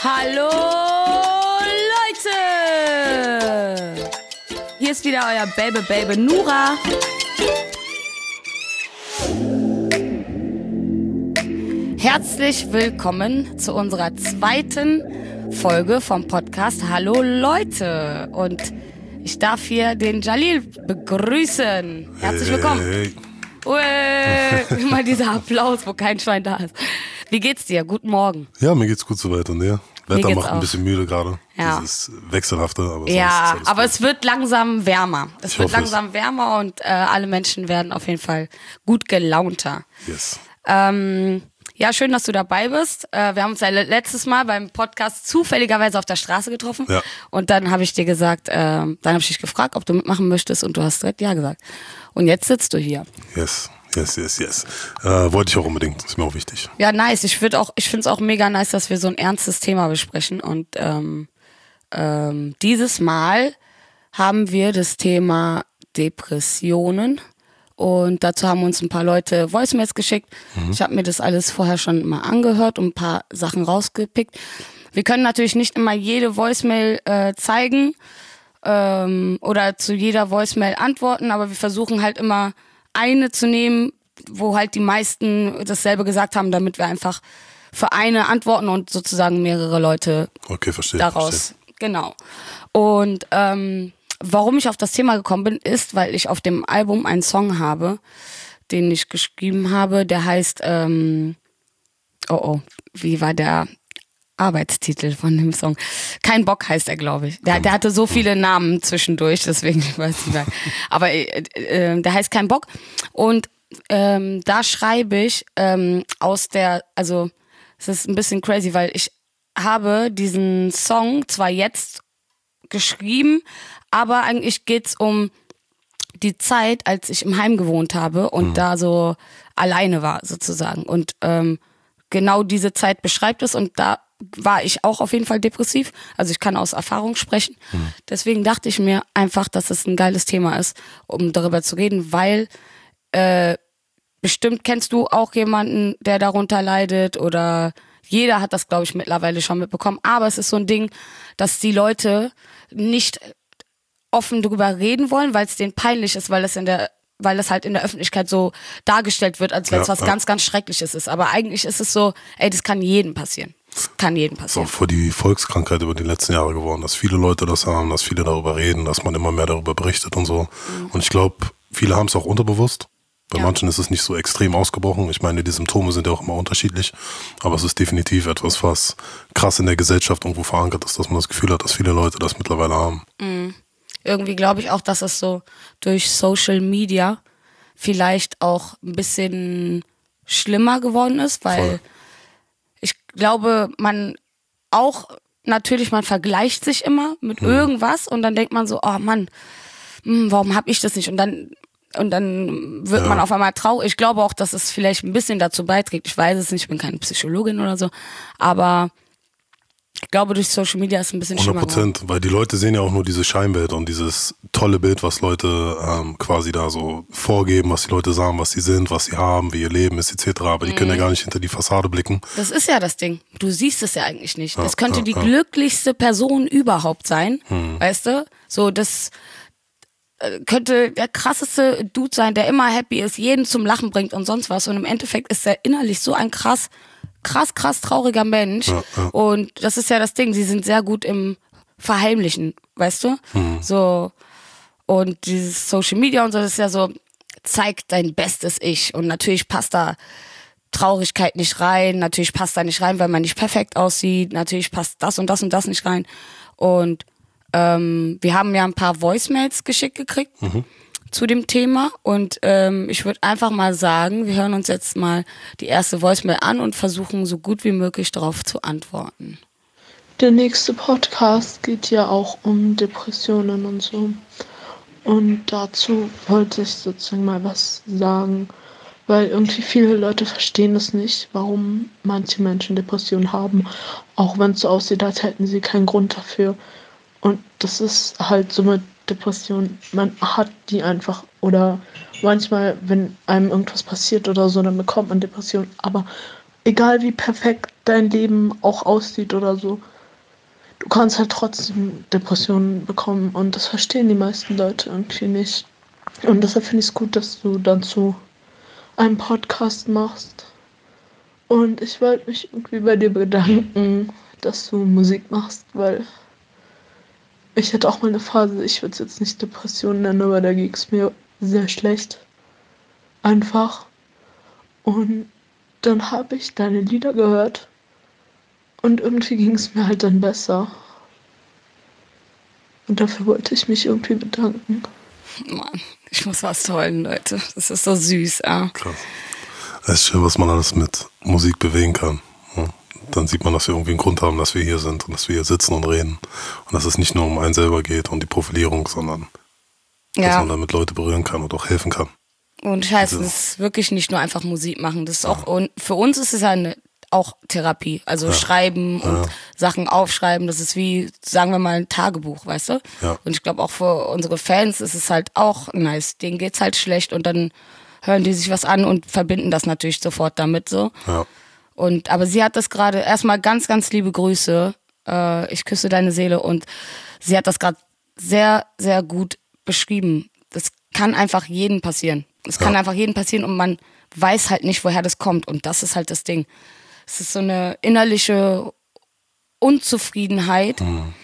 Hallo Leute! Hier ist wieder euer Baby Nura. Herzlich willkommen zu unserer zweiten Folge vom Podcast Hallo Leute. Und ich darf hier den Jalil begrüßen. Herzlich willkommen. Hey. Ui, mal dieser Applaus, wo kein Schwein da ist. Wie geht's dir? Guten Morgen. Ja, mir geht's gut soweit und dir? Wetter macht ein auch. bisschen müde gerade. Ja. Dieses Wechselhafte. Aber Ja, sonst aber gut. es wird langsam wärmer. Es wird hoffe es. langsam wärmer und alle Menschen werden auf jeden Fall gut gelaunter. Yes. Ja, schön, dass du dabei bist. Wir haben uns ja letztes Mal beim Podcast zufälligerweise auf der Straße getroffen. Ja. Und dann habe ich dir gesagt, dann habe ich dich gefragt, ob du mitmachen möchtest und du hast direkt ja gesagt. Und jetzt sitzt du hier. Yes. Wollte ich auch unbedingt. Ist mir auch wichtig. Ja, nice. Ich finde es auch mega nice, dass wir so ein ernstes Thema besprechen. Und dieses Mal haben wir das Thema Depressionen. Und dazu haben uns ein paar Leute Voicemails geschickt. Ich habe mir das alles vorher schon mal angehört und ein paar Sachen rausgepickt. Wir können natürlich nicht immer jede Voicemail zeigen oder zu jeder Voicemail antworten, aber wir versuchen halt immer eine zu nehmen, wo halt die meisten dasselbe gesagt haben, damit wir einfach für eine antworten und sozusagen mehrere Leute Okay, verstehe. daraus. Genau. Und warum ich auf das Thema gekommen bin, ist, weil ich auf dem Album einen Song habe, den ich geschrieben habe, der heißt, wie war der Arbeitstitel von dem Song? Kein Bock heißt er, glaube ich. Der hatte so viele Namen zwischendurch, deswegen ich weiß nicht mehr. Aber der heißt Kein Bock. Und da schreibe ich also es ist ein bisschen crazy, weil ich habe diesen Song zwar jetzt geschrieben, aber eigentlich geht's um die Zeit, als ich im Heim gewohnt habe und da so alleine war sozusagen. Und genau diese Zeit beschreibt es und da war ich auch auf jeden Fall depressiv. Also ich kann aus Erfahrung sprechen. Deswegen dachte ich mir einfach, dass es ein geiles Thema ist, um darüber zu reden, weil bestimmt kennst du auch jemanden, der darunter leidet oder jeder hat das, glaube ich, mittlerweile schon mitbekommen. Aber es ist so ein Ding, dass die Leute nicht offen darüber reden wollen, weil es denen peinlich ist, weil es halt in der Öffentlichkeit so dargestellt wird, als wenn es was ganz, ganz Schreckliches ist. Aber eigentlich ist es so, das kann jedem passieren. Das kann jedem Das ist passieren. auch voll die Volkskrankheit über die letzten Jahre geworden, dass viele Leute das haben, dass viele darüber reden, dass man immer mehr darüber berichtet und so. Und ich glaube, viele haben es auch unterbewusst. Bei manchen ist es nicht so extrem ausgebrochen. Ich meine, die Symptome sind ja auch immer unterschiedlich. Aber es ist definitiv etwas, was krass in der Gesellschaft irgendwo verankert ist, dass man das Gefühl hat, dass viele Leute das mittlerweile haben. Irgendwie glaube ich auch, dass es so durch Social Media vielleicht auch ein bisschen schlimmer geworden ist, weil Voll. ich glaube, man vergleicht sich immer mit irgendwas und dann denkt man so, oh Mann, warum habe ich das nicht? Und dann wird man auf einmal traurig. Ich glaube auch, dass es vielleicht ein bisschen dazu beiträgt. Ich weiß es nicht, ich bin keine Psychologin oder so, aber ich glaube, durch Social Media ist es ein bisschen schlimmer geworden. 100%, weil die Leute sehen ja auch nur dieses Scheinbild und dieses tolle Bild, was Leute quasi da so vorgeben, was die Leute sagen, was sie sind, was sie haben, wie ihr Leben ist, etc. Aber die können ja gar nicht hinter die Fassade blicken. Das ist ja das Ding. Du siehst es ja eigentlich nicht. Das könnte die glücklichste Person überhaupt sein, weißt du? So, das könnte der krasseste Dude sein, der immer happy ist, jeden zum Lachen bringt und sonst was. Und im Endeffekt ist er innerlich so ein krass trauriger Mensch. Und das ist ja das Ding, sie sind sehr gut im Verheimlichen, weißt du? So. Und dieses Social Media und so, das ist ja so, zeigt dein bestes Ich. Und natürlich passt da Traurigkeit nicht rein, natürlich passt da nicht rein, weil man nicht perfekt aussieht, natürlich passt das und das und das nicht rein. Und wir haben ja ein paar Voicemails geschickt gekriegt zu dem Thema und ich würde einfach mal sagen, wir hören uns jetzt mal die erste Voicemail an und versuchen so gut wie möglich darauf zu antworten. Der nächste Podcast geht ja auch um Depressionen und so. Und dazu wollte ich sozusagen mal was sagen, weil irgendwie viele Leute verstehen es nicht, warum manche Menschen Depressionen haben, auch wenn es so aussieht, als hätten sie keinen Grund dafür. Und das ist halt so mit Depressionen, man hat die einfach oder manchmal, wenn einem irgendwas passiert oder so, dann bekommt man Depressionen. Aber egal wie perfekt dein Leben auch aussieht oder so, du kannst halt trotzdem Depressionen bekommen und das verstehen die meisten Leute irgendwie nicht. Und deshalb finde ich es gut, dass du dazu einen Podcast machst. Und ich wollte mich irgendwie bei dir bedanken, dass du Musik machst, weil ich hatte auch mal eine Phase, ich würde es jetzt nicht Depression nennen, aber da ging es mir sehr schlecht. Einfach. Und dann habe ich deine Lieder gehört und irgendwie ging es mir halt dann besser. Und dafür wollte ich mich irgendwie bedanken. Mann, ich muss was holen, Leute. Das ist so süß, ja. Krass. Es ist schön, was man alles mit Musik bewegen kann. Ja. Dann sieht man, dass wir irgendwie einen Grund haben, dass wir hier sind und dass wir hier sitzen und reden. Und dass es nicht nur um einen selber geht und die Profilierung, sondern dass man damit Leute berühren kann und auch helfen kann. Und Scheiße, das ist wirklich nicht nur einfach Musik machen. Das ist auch, und für uns ist es ja auch Therapie. Also schreiben und Sachen aufschreiben. Das ist wie, sagen wir mal, ein Tagebuch, weißt du? Ja. Und ich glaube auch für unsere Fans ist es halt auch nice. Denen geht's halt schlecht und dann hören die sich was an und verbinden das natürlich sofort damit so. Ja. Aber sie hat das gerade, erstmal ganz, ganz liebe Grüße. Ich küsse deine Seele und sie hat das gerade sehr, sehr gut beschrieben. Das kann einfach jedem passieren. Es kann einfach jedem passieren und man weiß halt nicht, woher das kommt. Und das ist halt das Ding. Es ist so eine innerliche Unzufriedenheit. Mhm.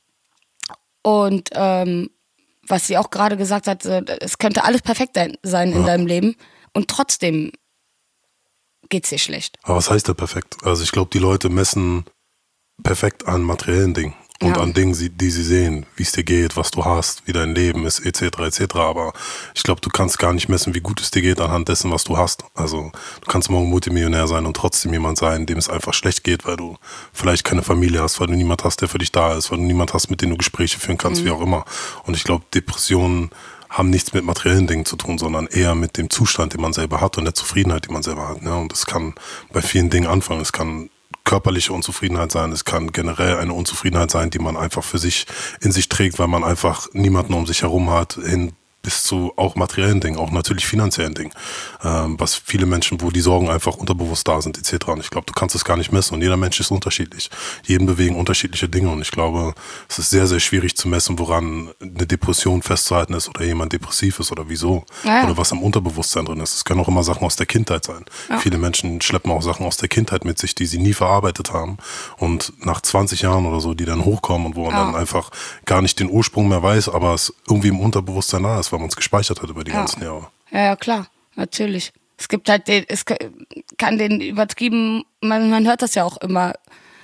Und was sie auch gerade gesagt hat, es könnte alles perfekt sein in deinem Leben und trotzdem geht's dir schlecht. Aber was heißt da perfekt? Also ich glaube, die Leute messen perfekt an materiellen Dingen. Und an Dingen, die sie sehen, wie es dir geht, was du hast, wie dein Leben ist, etc., etc. Aber ich glaube, du kannst gar nicht messen, wie gut es dir geht anhand dessen, was du hast. Also du kannst morgen Multimillionär sein und trotzdem jemand sein, dem es einfach schlecht geht, weil du vielleicht keine Familie hast, weil du niemand hast, der für dich da ist, weil du niemand hast, mit dem du Gespräche führen kannst, wie auch immer. Und ich glaube, Depressionen haben nichts mit materiellen Dingen zu tun, sondern eher mit dem Zustand, den man selber hat und der Zufriedenheit, die man selber hat. Ne? Und es kann bei vielen Dingen anfangen. Es kann körperliche Unzufriedenheit sein, es kann generell eine Unzufriedenheit sein, die man einfach für sich in sich trägt, weil man einfach niemanden um sich herum hat, hin bis zu auch materiellen Dingen, auch natürlich finanziellen Dingen, was viele Menschen, wo die Sorgen einfach unterbewusst da sind etc. Und ich glaube, du kannst es gar nicht messen und jeder Mensch ist unterschiedlich. Jeden bewegen unterschiedliche Dinge und ich glaube, es ist sehr, sehr schwierig zu messen, woran eine Depression festzuhalten ist oder jemand depressiv ist oder wieso oder was im Unterbewusstsein drin ist. Es können auch immer Sachen aus der Kindheit sein. Ja. Viele Menschen schleppen auch Sachen aus der Kindheit mit sich, die sie nie verarbeitet haben und nach 20 Jahren oder so, die dann hochkommen und wo man dann einfach gar nicht den Ursprung mehr weiß, aber es irgendwie im Unterbewusstsein da ist, weil man es gespeichert hat über die ganzen Jahre. Ja, klar, natürlich. Es gibt halt es kann den übertrieben, man hört das ja auch immer,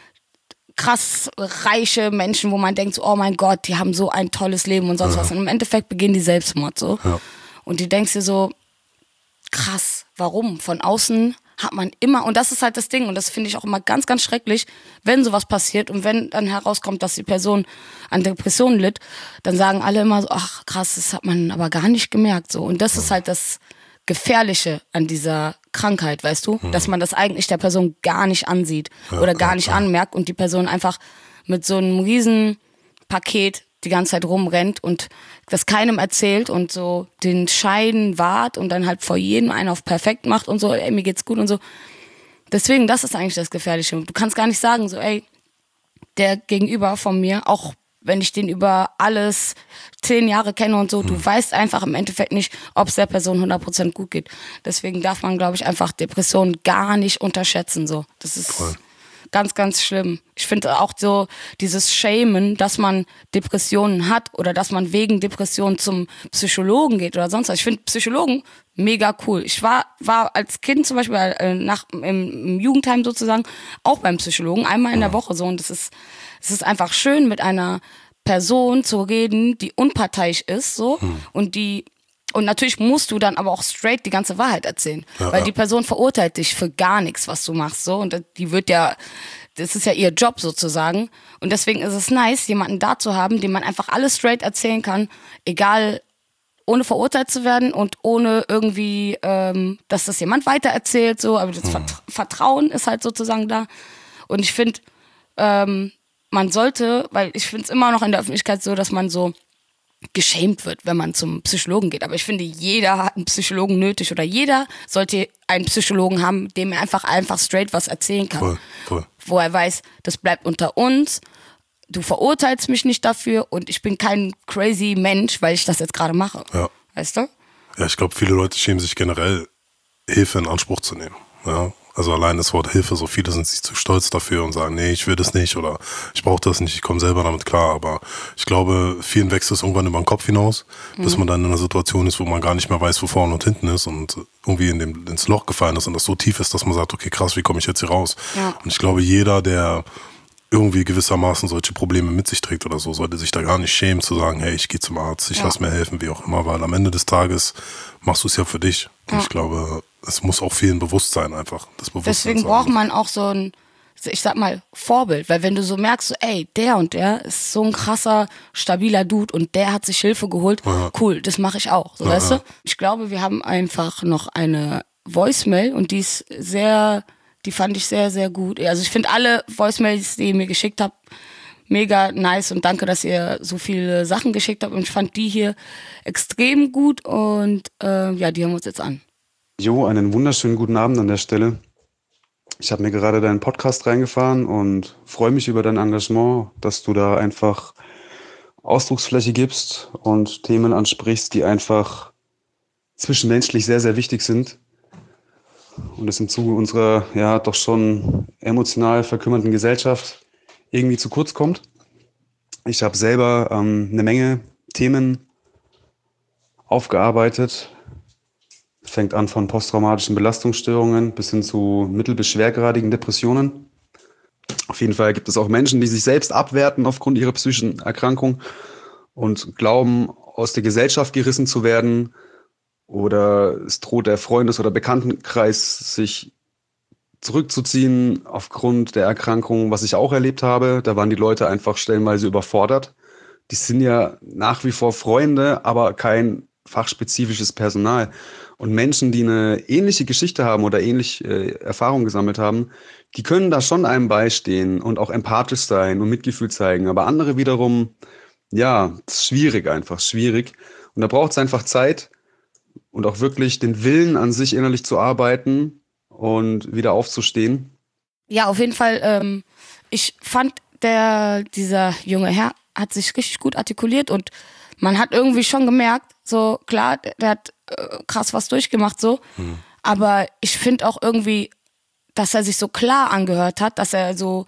krass reiche Menschen, wo man denkt, so, oh mein Gott, die haben so ein tolles Leben und sonst was. Und im Endeffekt begehen die Selbstmord so. Ja. Und du denkst dir so, krass, warum? Von außen hat man immer, und das ist halt das Ding, und das finde ich auch immer ganz, ganz schrecklich, wenn sowas passiert und wenn dann herauskommt, dass die Person an Depressionen litt, dann sagen alle immer so, ach krass, das hat man aber gar nicht gemerkt. So. Und das ist halt das Gefährliche an dieser Krankheit, weißt du, dass man das eigentlich der Person gar nicht ansieht oder gar nicht anmerkt und die Person einfach mit so einem riesen Paket die ganze Zeit rumrennt und das keinem erzählt und so den Schein wahrt und dann halt vor jedem einen auf perfekt macht und so, ey, mir geht's gut und so. Deswegen, das ist eigentlich das Gefährliche. Du kannst gar nicht sagen, so, ey, der Gegenüber von mir, auch wenn ich den über alles 10 Jahre kenne und so, du weißt einfach im Endeffekt nicht, ob es der Person 100% gut geht. Deswegen darf man, glaube ich, einfach Depressionen gar nicht unterschätzen, so. Das ist ganz, ganz schlimm. Ich finde auch so dieses Shamen, dass man Depressionen hat oder dass man wegen Depressionen zum Psychologen geht oder sonst was. Ich finde Psychologen mega cool. Ich war als Kind zum Beispiel im Jugendheim sozusagen auch beim Psychologen, einmal in der Woche so. Und es ist einfach schön, mit einer Person zu reden, die unparteiisch ist so und natürlich musst du dann aber auch straight die ganze Wahrheit erzählen. Weil die Person verurteilt dich für gar nichts, was du machst. So. Und das ist ja ihr Job sozusagen. Und deswegen ist es nice, jemanden da zu haben, dem man einfach alles straight erzählen kann, egal, ohne verurteilt zu werden und ohne irgendwie, dass das jemand weitererzählt. So. Aber das Vertrauen ist halt sozusagen da. Und ich finde, man sollte, weil ich finde es immer noch in der Öffentlichkeit so, dass man so geschämt wird, wenn man zum Psychologen geht. Aber ich finde, jeder hat einen Psychologen nötig oder jeder sollte einen Psychologen haben, dem er einfach straight was erzählen kann. Voll. Wo er weiß, das bleibt unter uns. du verurteilst mich nicht dafür und ich bin kein crazy Mensch, weil ich das jetzt gerade mache. Ja. Weißt du? Ja, ich glaube, viele Leute schämen sich generell, Hilfe in Anspruch zu nehmen. Ja. Also allein das Wort Hilfe, so viele sind sich zu stolz dafür und sagen, nee, ich will das nicht oder ich brauche das nicht, ich komme selber damit klar. Aber ich glaube, vielen wächst es irgendwann über den Kopf hinaus, bis man dann in einer Situation ist, wo man gar nicht mehr weiß, wo vorne und hinten ist und irgendwie ins Loch gefallen ist und das so tief ist, dass man sagt, okay, krass, wie komme ich jetzt hier raus? Ja. Und ich glaube, jeder, der irgendwie gewissermaßen solche Probleme mit sich trägt oder so, sollte sich da gar nicht schämen zu sagen, hey, ich gehe zum Arzt, ich lass mir helfen, wie auch immer, weil am Ende des Tages machst du es ja für dich. Und ich glaube, es muss auch vielen bewusst sein einfach. Das Bewusstsein Deswegen braucht man auch so ein, ich sag mal, Vorbild, weil wenn du so merkst, so, ey, der und der ist so ein krasser, stabiler Dude und der hat sich Hilfe geholt, cool, das mache ich auch, so, weißt du? Ich glaube, wir haben einfach noch eine Voicemail und die fand ich sehr, sehr gut. Also ich finde alle Voicemails, die ihr mir geschickt habt, mega nice und danke, dass ihr so viele Sachen geschickt habt und ich fand die hier extrem gut und die hören wir uns jetzt an. Jo, einen wunderschönen guten Abend an der Stelle. Ich habe mir gerade deinen Podcast reingefahren und freue mich über dein Engagement, dass du da einfach Ausdrucksfläche gibst und Themen ansprichst, die einfach zwischenmenschlich sehr, sehr wichtig sind. Und es im Zuge unserer ja doch schon emotional verkümmerten Gesellschaft irgendwie zu kurz kommt. Ich habe selber eine Menge Themen aufgearbeitet. Fängt an von posttraumatischen Belastungsstörungen bis hin zu mittel- bis schwergradigen Depressionen. Auf jeden Fall gibt es auch Menschen, die sich selbst abwerten aufgrund ihrer psychischen Erkrankung und glauben, aus der Gesellschaft gerissen zu werden. Oder es droht der Freundes- oder Bekanntenkreis, sich zurückzuziehen aufgrund der Erkrankung, was ich auch erlebt habe. Da waren die Leute einfach stellenweise überfordert. Die sind ja nach wie vor Freunde, aber kein fachspezifisches Personal. Und Menschen, die eine ähnliche Geschichte haben oder ähnlich Erfahrung gesammelt haben, die können da schon einem beistehen und auch empathisch sein und Mitgefühl zeigen. Aber andere wiederum, ja, das ist schwierig einfach, schwierig. Und da braucht es einfach Zeit und auch wirklich den Willen an sich innerlich zu arbeiten und wieder aufzustehen. Ja, auf jeden Fall. Ich fand, dieser junge Herr hat sich richtig gut artikuliert und man hat irgendwie schon gemerkt, so klar, der hat krass was durchgemacht, so. Aber ich finde auch irgendwie, dass er sich so klar angehört hat, dass er so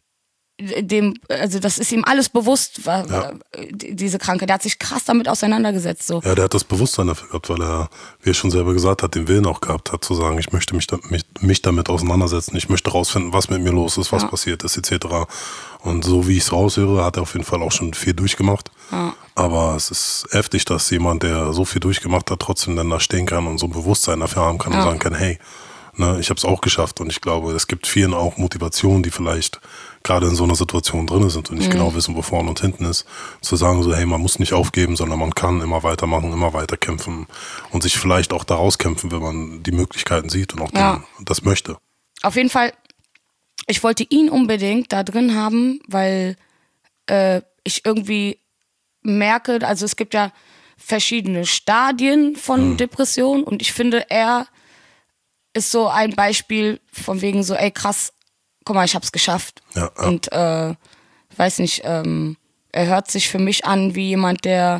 also das ist ihm alles bewusst, diese Krankheit. Der hat sich krass damit auseinandergesetzt. So. Ja, der hat das Bewusstsein dafür gehabt, weil er, wie er schon selber gesagt hat, den Willen auch gehabt hat, zu sagen, ich möchte mich damit auseinandersetzen, ich möchte rausfinden, was mit mir los ist, was passiert ist, etc. Und so wie ich es raushöre, hat er auf jeden Fall auch schon viel durchgemacht. Ja. Aber es ist heftig, dass jemand, der so viel durchgemacht hat, trotzdem dann da stehen kann und so ein Bewusstsein dafür haben kann und sagen kann, hey, ne, ich habe es auch geschafft. Und ich glaube, es gibt vielen auch Motivationen, die vielleicht gerade in so einer Situation drin sind und nicht genau wissen, wo vorne und hinten ist, zu sagen so, hey, man muss nicht aufgeben, sondern man kann immer weitermachen, immer weiter kämpfen und sich vielleicht auch daraus kämpfen, wenn man die Möglichkeiten sieht und auch das möchte. Auf jeden Fall, ich wollte ihn unbedingt da drin haben, weil ich irgendwie merke, also es gibt ja verschiedene Stadien von Depression und ich finde, er ist so ein Beispiel von wegen so, ey krass, guck mal, ich hab's geschafft. Ja. Und weiß nicht, er hört sich für mich an wie jemand, der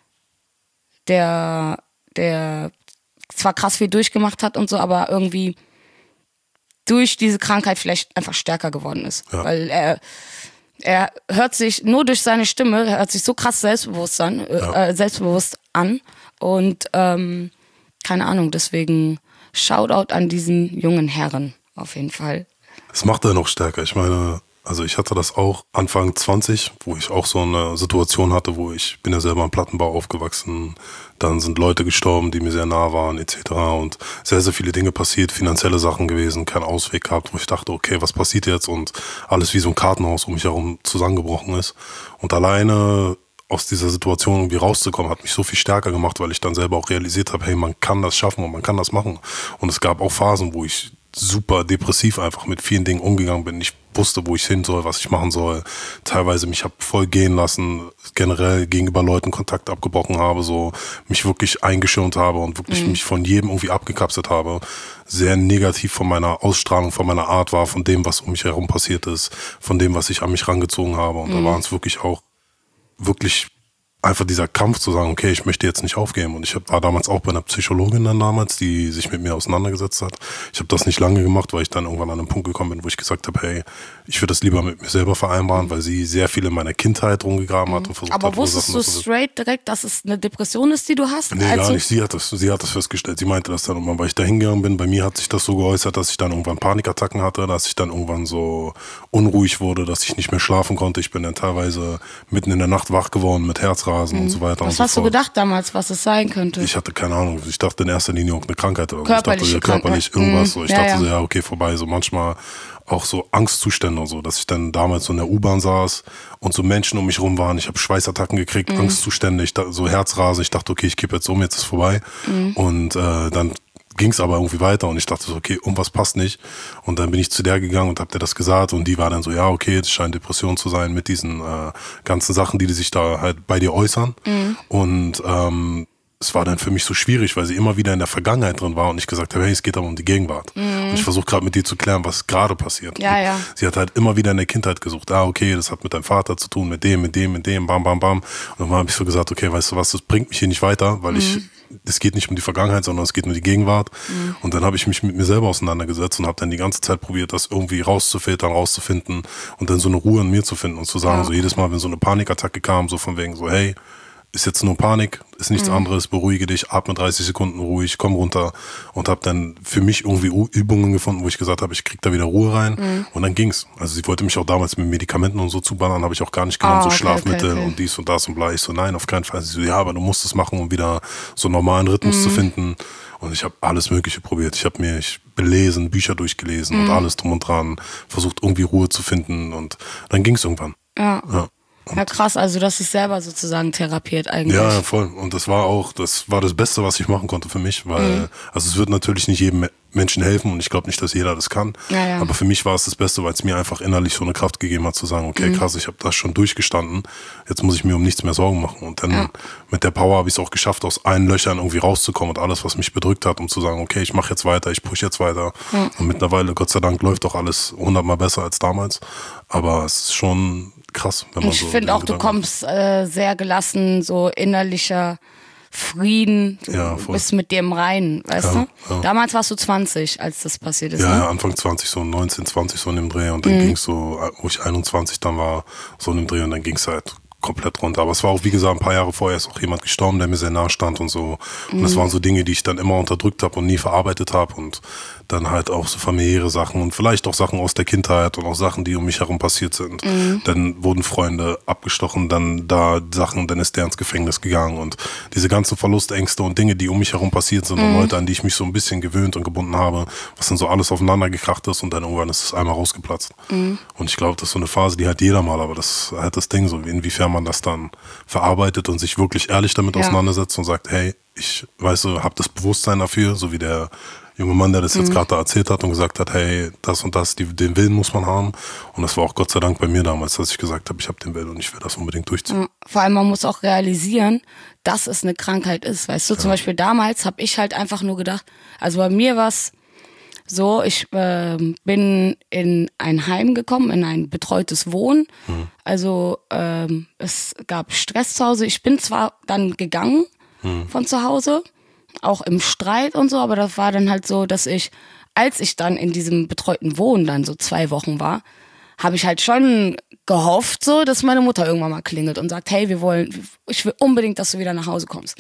zwar krass viel durchgemacht hat und so, aber irgendwie durch diese Krankheit vielleicht einfach stärker geworden ist. Ja. Weil er hört sich, nur durch seine Stimme, hört sich so krass selbstbewusst an. Und keine Ahnung, deswegen Shoutout an diesen jungen Herren, auf jeden Fall. Das macht er noch stärker. Ich meine, also ich hatte das auch Anfang 20, wo ich auch so eine Situation hatte, wo ich bin ja selber im Plattenbau aufgewachsen, dann sind Leute gestorben, die mir sehr nah waren, etc. Und sehr, sehr viele Dinge passiert, finanzielle Sachen gewesen, keinen Ausweg gehabt, wo ich dachte, okay, was passiert jetzt? Und alles wie so ein Kartenhaus um mich herum zusammengebrochen ist. Und alleine aus dieser Situation irgendwie rauszukommen, hat mich so viel stärker gemacht, weil ich dann selber auch realisiert habe, hey, man kann das schaffen und man kann das machen. Und es gab auch Phasen, wo ich super depressiv einfach mit vielen Dingen umgegangen bin. Ich wusste, wo ich hin soll, was ich machen soll. Teilweise mich habe voll gehen lassen, generell gegenüber Leuten Kontakt abgebrochen habe, so mich wirklich eingeschirmt habe und wirklich mich von jedem irgendwie abgekapselt habe. Sehr negativ von meiner Ausstrahlung, von meiner Art war, von dem, was um mich herum passiert ist, von dem, was ich an mich rangezogen habe. Und da waren es wirklich auch einfach dieser Kampf zu sagen, okay, ich möchte jetzt nicht aufgeben. Und ich war damals auch bei einer Psychologin dann damals, die sich mit mir auseinandergesetzt hat. Ich habe das nicht lange gemacht, weil ich dann irgendwann an einen Punkt gekommen bin, wo ich gesagt habe, hey, ich würde das lieber mit mir selber vereinbaren, weil sie sehr viel in meiner Kindheit rumgegraben hat und versucht hat. Aber wusstest du straight direkt, dass es eine Depression ist, die du hast? Nee, gar nicht. Sie hat das festgestellt. Sie meinte das dann irgendwann, weil ich da hingegangen bin. Bei mir hat sich das so geäußert, dass ich dann irgendwann Panikattacken hatte, dass ich dann irgendwann so unruhig wurde, dass ich nicht mehr schlafen konnte. Ich bin dann teilweise mitten in der Nacht wach geworden mit Herzrasen und so weiter. Was hast du gedacht damals, was es sein könnte? Ich hatte keine Ahnung. Ich dachte in erster Linie irgendeine Krankheit oder so. Körperlich irgendwas. So. Ich dachte so, ja, okay, vorbei. So manchmal auch so Angstzustände und so, dass ich dann damals so in der U-Bahn saß und so Menschen um mich rum waren. Ich habe Schweißattacken gekriegt, Angstzustände, so Herzrasen. Ich dachte, okay, ich kippe jetzt um, jetzt ist vorbei. Und dann ging es aber irgendwie weiter und ich dachte so, okay, irgendwas passt nicht. Und dann bin ich zu der gegangen und hab der das gesagt und die war dann so, ja, okay, das scheint Depression zu sein mit diesen ganzen Sachen, die sich da halt bei dir äußern. Und es war dann für mich so schwierig, weil sie immer wieder in der Vergangenheit drin war und ich gesagt habe, hey, es geht aber um die Gegenwart. Und ich versuche gerade mit dir zu klären, was gerade passiert. Ja. Sie hat halt immer wieder in der Kindheit gesucht, okay, das hat mit deinem Vater zu tun, mit dem, bam, bam, bam. Und dann habe ich so gesagt, okay, weißt du was, das bringt mich hier nicht weiter, weil es geht nicht um die Vergangenheit, sondern es geht um die Gegenwart. Und dann habe ich mich mit mir selber auseinandergesetzt und habe dann die ganze Zeit probiert, das irgendwie rauszufiltern, rauszufinden und dann so eine Ruhe in mir zu finden und zu sagen, so jedes Mal, wenn so eine Panikattacke kam, so von wegen so, hey, ist jetzt nur Panik, ist nichts anderes, beruhige dich, atme 30 Sekunden ruhig, komm runter und habe dann für mich irgendwie Übungen gefunden, wo ich gesagt habe, ich krieg da wieder Ruhe rein und dann ging's. Also sie wollte mich auch damals mit Medikamenten und so zuballern, habe ich auch gar nicht genommen, so Schlafmittel und dies und das und bla. Ich so, nein, auf keinen Fall. Sie so, ja, aber du musst es machen, um wieder so einen normalen Rhythmus zu finden. Und ich habe alles Mögliche probiert. Ich habe mich belesen, Bücher durchgelesen und alles drum und dran, versucht irgendwie Ruhe zu finden und dann ging's irgendwann. Ja, krass, also das ist selber sozusagen therapiert eigentlich. Ja, voll. Und das war das Beste, was ich machen konnte für mich, weil, also es wird natürlich nicht jedem Menschen helfen und ich glaube nicht, dass jeder das kann. Ja. Aber für mich war es das Beste, weil es mir einfach innerlich so eine Kraft gegeben hat, zu sagen, okay, krass, ich habe das schon durchgestanden, jetzt muss ich mir um nichts mehr Sorgen machen. Und dann mit der Power habe ich es auch geschafft, aus allen Löchern irgendwie rauszukommen und alles, was mich bedrückt hat, um zu sagen, okay, ich mache jetzt weiter, ich push jetzt weiter. Und mittlerweile, Gott sei Dank, läuft doch alles 100-mal besser als damals. Aber es ist schon krass, wenn man ich so. Ich finde auch, du kommst sehr gelassen, so innerlicher Frieden, du bist mit dir im Reinen, weißt du? Ja. Damals warst du 20, als das passiert ist. Ja, ne? Anfang 20, so 19, 20 so in dem Dreh und dann ging's so, wo ich 21 dann war, so in dem Dreh und dann ging's halt komplett runter. Aber es war auch, wie gesagt, ein paar Jahre vorher ist auch jemand gestorben, der mir sehr nahe stand und so. Und das waren so Dinge, die ich dann immer unterdrückt habe und nie verarbeitet habe und dann halt auch so familiäre Sachen und vielleicht auch Sachen aus der Kindheit und auch Sachen, die um mich herum passiert sind. Dann wurden Freunde abgestochen, dann ist der ins Gefängnis gegangen und diese ganzen Verlustängste und Dinge, die um mich herum passiert sind und Leute, an die ich mich so ein bisschen gewöhnt und gebunden habe, was dann so alles aufeinander gekracht ist und dann irgendwann ist es einmal rausgeplatzt. Und ich glaube, das ist so eine Phase, die hat jeder mal, aber das ist halt das Ding so, inwiefern man das dann verarbeitet und sich wirklich ehrlich damit auseinandersetzt und sagt, hey, ich, weißt du, hab das Bewusstsein dafür, so wie der junge Mann, der das jetzt gerade da erzählt hat und gesagt hat, hey, das und das, den Willen muss man haben. Und das war auch Gott sei Dank bei mir damals, dass ich gesagt habe, ich habe den Willen und ich will das unbedingt durchziehen. Vor allem, man muss auch realisieren, dass es eine Krankheit ist. Weißt du, zum Beispiel damals habe ich halt einfach nur gedacht, also bei mir war es so, ich bin in ein Heim gekommen, in ein betreutes Wohnen. Also es gab Stress zu Hause. Ich bin zwar dann gegangen von zu Hause, auch im Streit und so, aber das war dann halt so, dass als ich dann in diesem betreuten Wohnen dann so 2 Wochen war, habe ich halt schon gehofft so, dass meine Mutter irgendwann mal klingelt und sagt, hey, ich will unbedingt, dass du wieder nach Hause kommst.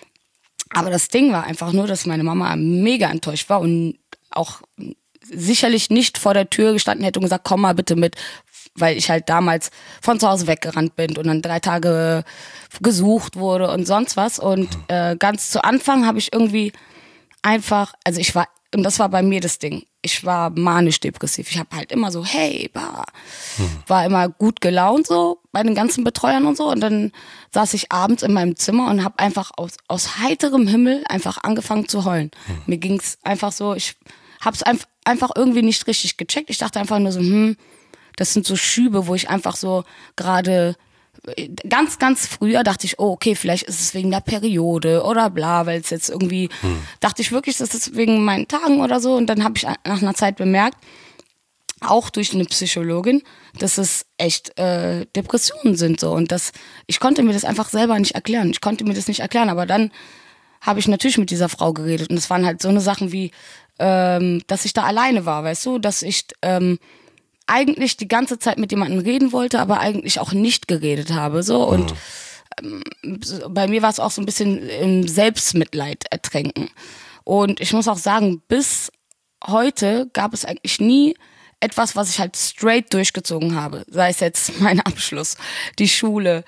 Aber das Ding war einfach nur, dass meine Mama mega enttäuscht war und auch sicherlich nicht vor der Tür gestanden hätte und gesagt, komm mal bitte mit, weil ich halt damals von zu Hause weggerannt bin und dann 3 Tage gesucht wurde und sonst was. Und ganz zu Anfang habe ich irgendwie einfach, also und das war bei mir das Ding, ich war manisch-depressiv. Ich habe halt immer so, hey, war immer gut gelaunt so bei den ganzen Betreuern und so. Und dann saß ich abends in meinem Zimmer und habe einfach aus heiterem Himmel einfach angefangen zu heulen. Mir ging's einfach so, ich hab's einfach irgendwie nicht richtig gecheckt. Ich dachte einfach nur so, Das sind so Schübe, wo ich einfach so gerade ganz, ganz früher dachte ich, oh, okay, vielleicht ist es wegen der Periode oder bla, weil es jetzt irgendwie, dachte ich wirklich, das ist wegen meinen Tagen oder so. Und dann habe ich nach einer Zeit bemerkt, auch durch eine Psychologin, dass es echt Depressionen sind so. Und ich konnte mir das einfach selber nicht erklären. Aber dann habe ich natürlich mit dieser Frau geredet. Und es waren halt so eine Sachen wie, dass ich da alleine war, weißt du, dass ich eigentlich die ganze Zeit mit jemandem reden wollte, aber eigentlich auch nicht geredet habe. So. Und bei mir war es auch so ein bisschen im Selbstmitleid ertränken. Und ich muss auch sagen, bis heute gab es eigentlich nie etwas, was ich halt straight durchgezogen habe. Sei es jetzt mein Abschluss, die Schule,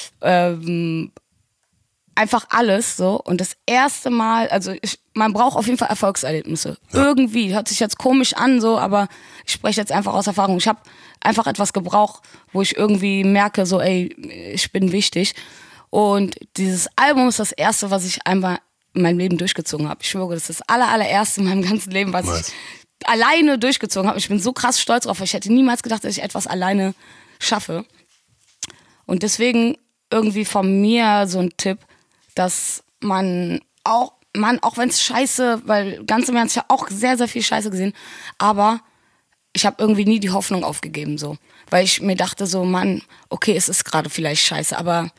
einfach alles so. Und das erste Mal, also man braucht auf jeden Fall Erfolgserlebnisse. Ja. Irgendwie, hört sich jetzt komisch an, so, aber ich spreche jetzt einfach aus Erfahrung. Ich habe einfach etwas gebraucht, wo ich irgendwie merke, so, ey, ich bin wichtig. Und dieses Album ist das erste, was ich einmal in meinem Leben durchgezogen habe. Ich schwöre, das ist das allererste in meinem ganzen Leben, was ich alleine durchgezogen habe. Ich bin so krass stolz drauf, weil ich hätte niemals gedacht, dass ich etwas alleine schaffe. Und deswegen irgendwie von mir so ein Tipp, dass man, auch wenn es scheiße, weil ganz im Ernst, ich habe auch sehr, sehr viel Scheiße gesehen, aber ich habe irgendwie nie die Hoffnung aufgegeben, so. Weil ich mir dachte so, Mann, okay, es ist gerade vielleicht scheiße, aber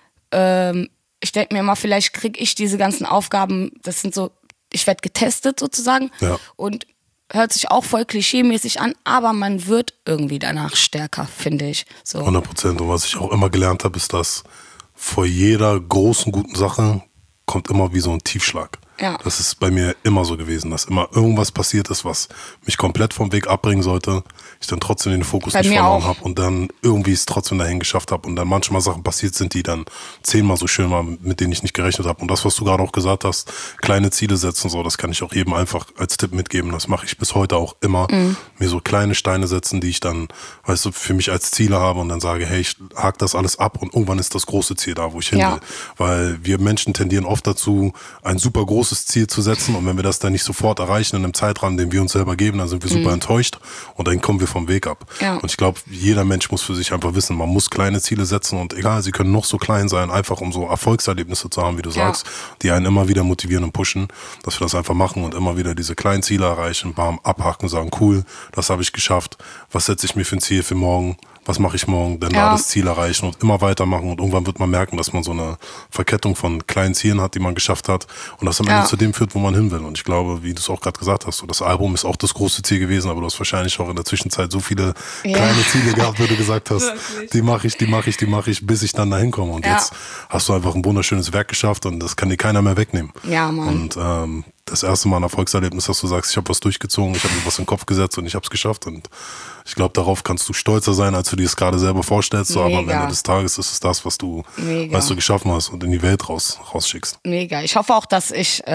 ich denke mir immer, vielleicht kriege ich diese ganzen Aufgaben, das sind so, ich werde getestet sozusagen und hört sich auch voll klischeemäßig an, aber man wird irgendwie danach stärker, finde ich. So. 100%. Und was ich auch immer gelernt habe, ist, dass vor jeder großen, guten Sache kommt immer wie so ein Tiefschlag. Ja. Das ist bei mir immer so gewesen, dass immer irgendwas passiert ist, was mich komplett vom Weg abbringen sollte, ich dann trotzdem den Fokus nicht verloren habe und dann irgendwie es trotzdem dahin geschafft habe und dann manchmal Sachen passiert sind, die dann 10-mal so schön waren, mit denen ich nicht gerechnet habe. Und das, was du gerade auch gesagt hast, kleine Ziele setzen, so, das kann ich auch jedem einfach als Tipp mitgeben. Das mache ich bis heute auch immer. Mir so kleine Steine setzen, die ich dann, weißt du, für mich als Ziele habe und dann sage, hey, ich hake das alles ab und irgendwann ist das große Ziel da, wo ich hin will. Weil wir Menschen tendieren oft dazu, ein super großes Ziel zu setzen und wenn wir das dann nicht sofort erreichen in einem Zeitrahmen, den wir uns selber geben, dann sind wir super enttäuscht und dann kommen wir vom Weg ab. Ja. Und ich glaube, jeder Mensch muss für sich einfach wissen, man muss kleine Ziele setzen und egal, sie können noch so klein sein, einfach um so Erfolgserlebnisse zu haben, wie du sagst, die einen immer wieder motivieren und pushen, dass wir das einfach machen und immer wieder diese kleinen Ziele erreichen, bam, abhaken, sagen, cool, das habe ich geschafft, was setze ich mir für ein Ziel für morgen, was mache ich morgen, dann da das Ziel erreichen und immer weitermachen und irgendwann wird man merken, dass man so eine Verkettung von kleinen Zielen hat, die man geschafft hat und das am Ende zu dem führt, wo man hin will. Und ich glaube, wie du es auch gerade gesagt hast, so das Album ist auch das große Ziel gewesen, aber du hast wahrscheinlich auch in der Zwischenzeit so viele kleine Ziele gehabt, wie du gesagt hast, die mache ich, bis ich dann dahin komme. Und jetzt hast du einfach ein wunderschönes Werk geschafft und das kann dir keiner mehr wegnehmen. Ja, Mann. Und das erste Mal ein Erfolgserlebnis, dass du sagst, ich habe was durchgezogen, ich habe mir was in den Kopf gesetzt und ich habe es geschafft. Und ich glaube, darauf kannst du stolzer sein, als du dir es gerade selber vorstellst. So, aber am Ende des Tages ist es das, was du geschaffen hast und in die Welt rausschickst. Mega. Ich hoffe auch, dass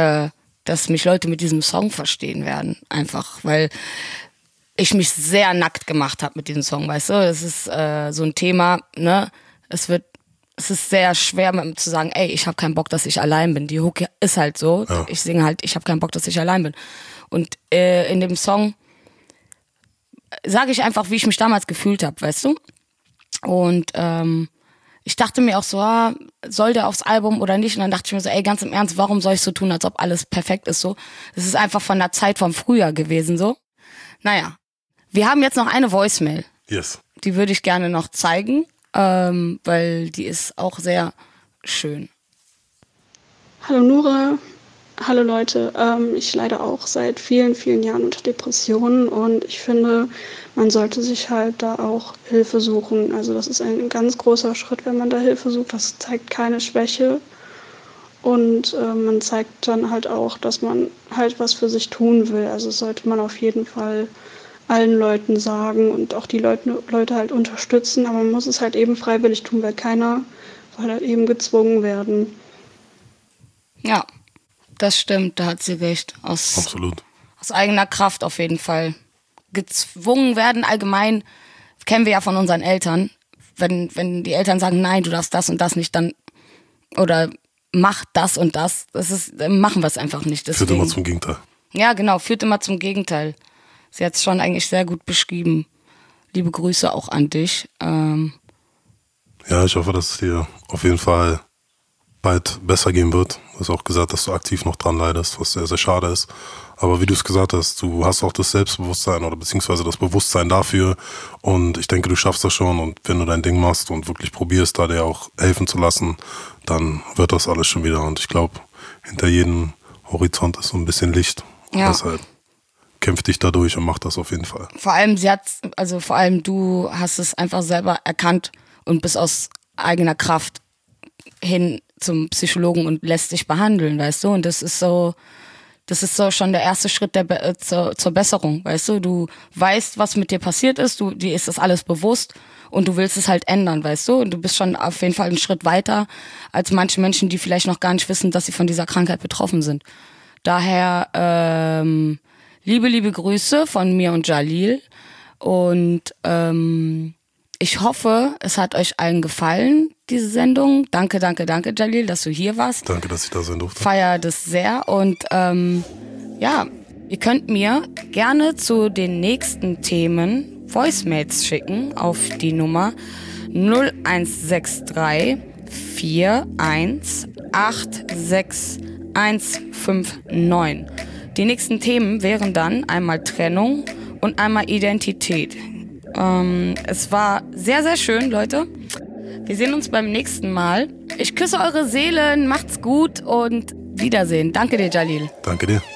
mich Leute mit diesem Song verstehen werden. Einfach, weil ich mich sehr nackt gemacht habe mit diesem Song, weißt du? Es ist so ein Thema, ne? Es ist sehr schwer zu sagen, ey, ich habe keinen Bock, dass ich allein bin. Die Hook ist halt so. Ja. Ich singe halt, ich habe keinen Bock, dass ich allein bin. Und in dem Song sage ich einfach, wie ich mich damals gefühlt habe, weißt du? Und ich dachte mir auch so, soll der aufs Album oder nicht? Und dann dachte ich mir so, ey, ganz im Ernst, warum soll ich so tun, als ob alles perfekt ist so? Das ist einfach von der Zeit vom Frühjahr gewesen so. Naja, wir haben jetzt noch eine Voicemail. Yes. Die würde ich gerne noch zeigen. Weil die ist auch sehr schön. Hallo Nura, hallo Leute. Ich leide auch seit vielen, vielen Jahren unter Depressionen und ich finde, man sollte sich halt da auch Hilfe suchen. Also das ist ein ganz großer Schritt, wenn man da Hilfe sucht. Das zeigt keine Schwäche und man zeigt dann halt auch, dass man halt was für sich tun will. Also das sollte man auf jeden Fall allen Leuten sagen und auch die Leute halt unterstützen, aber man muss es halt eben freiwillig tun, weil keiner soll halt eben gezwungen werden. Ja, das stimmt, da hat sie recht. Absolut. Aus eigener Kraft auf jeden Fall. Gezwungen werden allgemein, kennen wir ja von unseren Eltern. Wenn die Eltern sagen, nein, du darfst das und das nicht, dann oder mach das und das, machen wir es einfach nicht. Deswegen, führt immer zum Gegenteil. Ja, genau, führt immer zum Gegenteil. Sie hat es schon eigentlich sehr gut beschrieben. liebe Grüße auch an dich. Ja, ich hoffe, dass es dir auf jeden Fall bald besser gehen wird. Du hast auch gesagt, dass du aktiv noch dran leidest, was sehr, sehr schade ist. Aber wie du es gesagt hast, du hast auch das Selbstbewusstsein oder beziehungsweise das Bewusstsein dafür. Und ich denke, du schaffst das schon. Und wenn du dein Ding machst und wirklich probierst, da dir auch helfen zu lassen, dann wird das alles schon wieder. Und ich glaube, hinter jedem Horizont ist so ein bisschen Licht. Ja. Deshalb kämpf dich da durch und mach das auf jeden Fall. Vor allem du hast es einfach selber erkannt und bist aus eigener Kraft hin zum Psychologen und lässt dich behandeln, weißt du? Und das ist so schon der erste Schritt zur Besserung, weißt du? Du weißt, was mit dir passiert ist, dir ist das alles bewusst und du willst es halt ändern, weißt du? Und du bist schon auf jeden Fall einen Schritt weiter als manche Menschen, die vielleicht noch gar nicht wissen, dass sie von dieser Krankheit betroffen sind. Daher liebe Grüße von mir und Jalil und ich hoffe, es hat euch allen gefallen, diese Sendung. Danke, Jalil, dass du hier warst. Danke, dass ich da sein durfte. Feier das sehr und ja, ihr könnt mir gerne zu den nächsten Themen Voicemails schicken auf die Nummer 0163 41 86159. Die nächsten Themen wären dann einmal Trennung und einmal Identität. Es war sehr, sehr schön, Leute. Wir sehen uns beim nächsten Mal. Ich küsse eure Seelen, macht's gut und Wiedersehen. Danke dir, Jalil. Danke dir.